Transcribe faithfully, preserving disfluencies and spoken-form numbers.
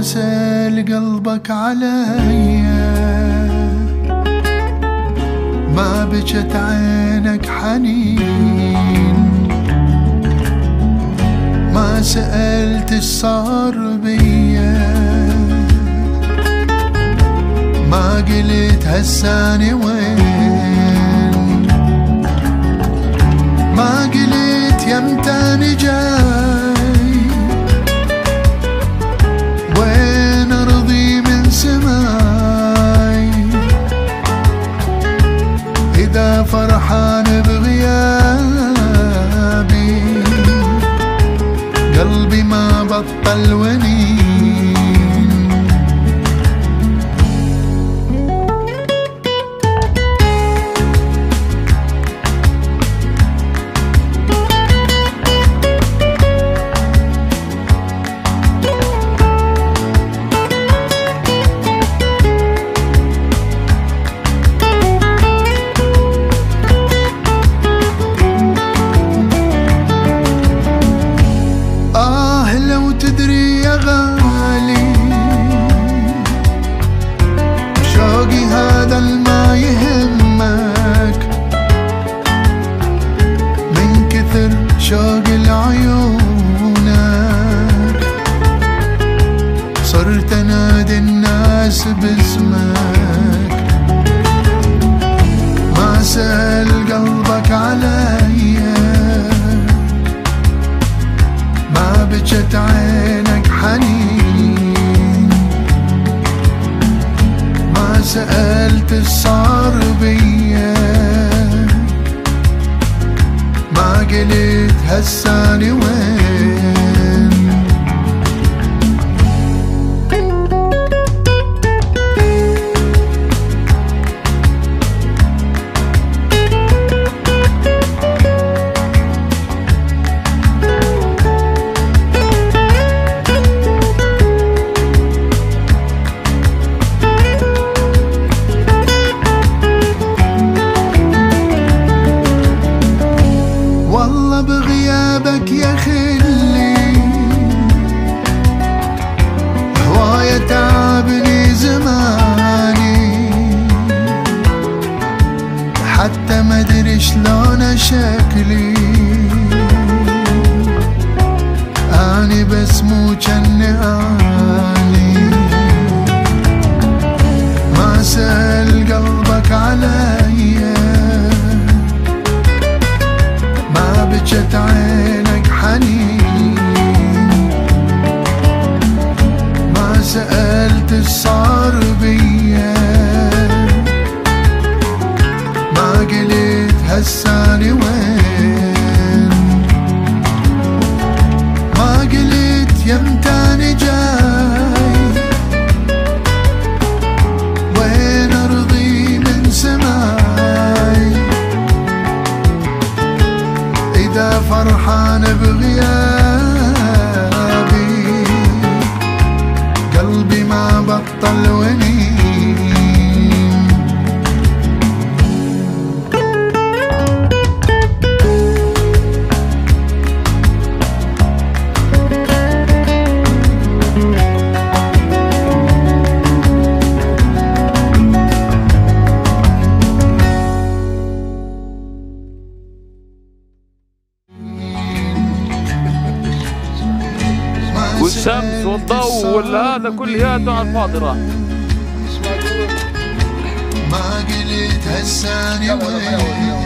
سأل قلبك عليا، ما بجت عينك حنين، ما سألت ايش صار بيا، ما قلت هساني وين، ما قلت يمتاني جاي، وين ارضي من سماي، اذا فرحان بغيابي قلبي ما بطل ونين. تدري يا غالي شوقي هذا الما يهمك، من كثر شوقي لعيونك صرت انادي الناس باسمك، ما سأل قلبك عليا، ما بجت عينك حنين، ما سألت ايش صار بيا، ما قلت هساني وين. والله بغيابك يا خلي هواية تعبني زماني، حتى ما ادري شلون شكلي، اني بس مو جني اني، ما سأل قلبك عليا، ما بجت عينك حنين، ما سألت ايش صار بيا، ما قلت هساني وين، ما قلت يمتاني جاي، وين ارضي من سماي، إذا فرحان بغيابي قلبي ما بطل ونين. والشمس والضوء والهذا كلياته على الفاضي راح. ما قلت هساني وين